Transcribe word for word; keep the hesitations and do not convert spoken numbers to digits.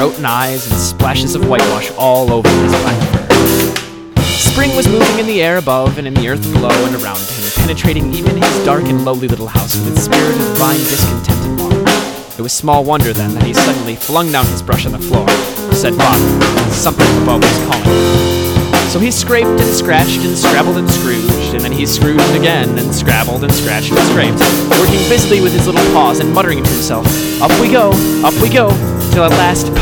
throat and eyes, and splashes of whitewash all over his black fur. Spring was moving in the air above and in the earth below and around him, penetrating even his dark and lowly little house with its spirit of divine discontent and longing. It was small wonder, then, that he suddenly flung down his brush on the floor, said Father, something above was calling. So he scraped and scratched and scrabbled and scrooged, and then he scrooged again and scrabbled and scratched and scraped, working busily with his little paws and muttering to himself, "Up we go, up we go," till at last